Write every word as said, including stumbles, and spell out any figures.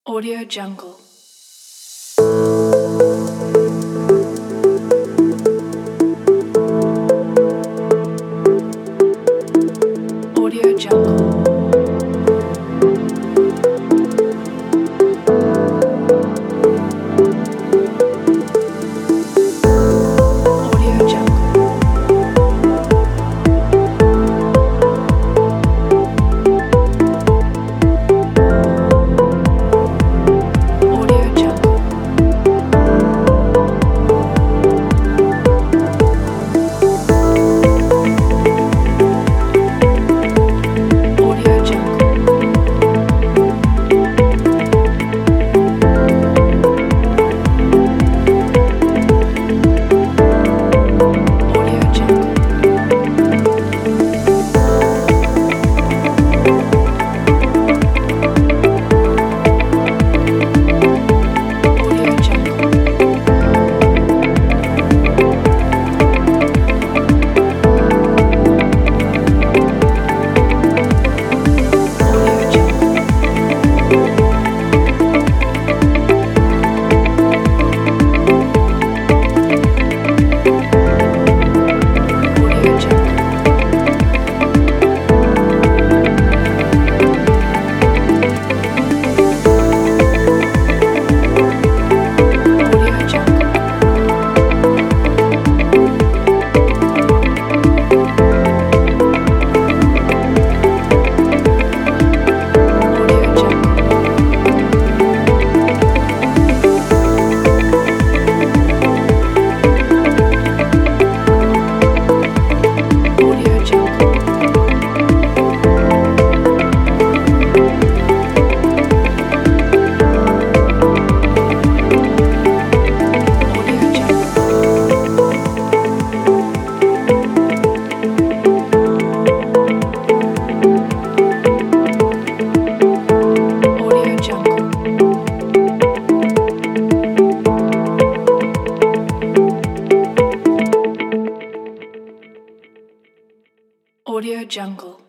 Audio Jungle. Audio Jungle. Audio Jungle. Audio Jungle. Audio Jungle. Audio Jungle. Audio Jungle. Audio Jungle. Audio Jungle. Audio Jungle. Audio Jungle. Audio Jungle. Audio Jungle. Audio Jungle. Audio Jungle.